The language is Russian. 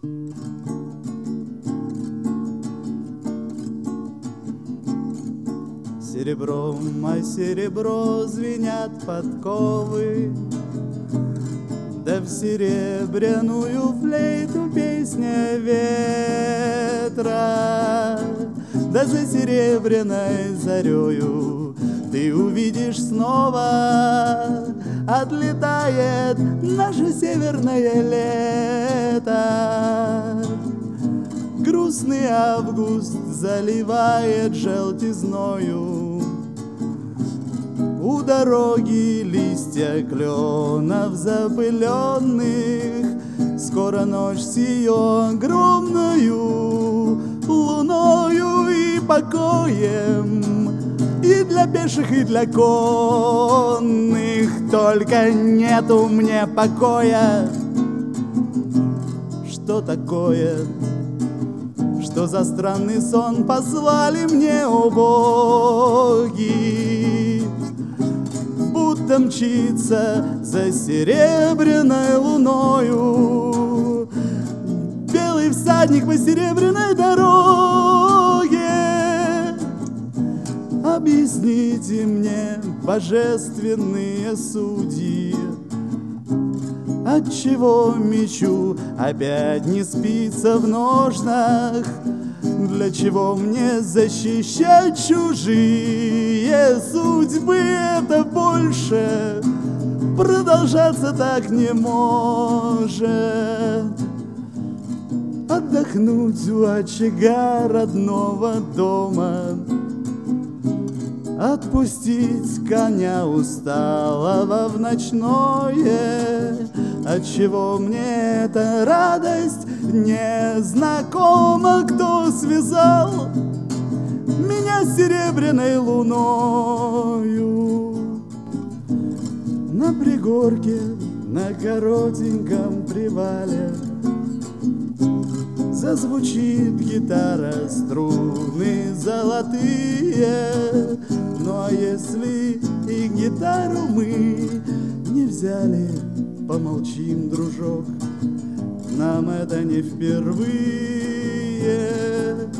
Серебром о серебро звенят подковы, да в серебряную флейту песня ветра. Да за серебряной зарею ты увидишь снова, отлетает наше северное лето. Грустный август заливает желтизною у дороги листья кленов запыленных. Скоро ночь с ее огромною луною и покоем, и для пеших, и для конных. Только нету мне покоя. Что такое? Что за странный сон послали мне, о боги? Будто мчится за серебряной луною белый всадник по серебряной дороге. Объясните мне, божественные судьи, отчего мечу опять не спится в ножнах? Для чего мне защищать чужие судьбы? Это больше продолжаться так не может. Отдохнуть у очага родного дома, отпустить коня усталого в ночное. Отчего мне эта радость незнакома? Кто связал меня с серебряной луною? На пригорке, на коротеньком привале зазвучит гитара, струны золотые. Ну а если и гитару мы не взяли, помолчим, дружок, нам это не впервые.